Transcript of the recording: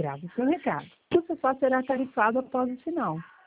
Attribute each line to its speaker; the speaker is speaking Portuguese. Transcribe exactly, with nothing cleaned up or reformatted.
Speaker 1: grave o seu recado. O sofá será tarifado após o sinal.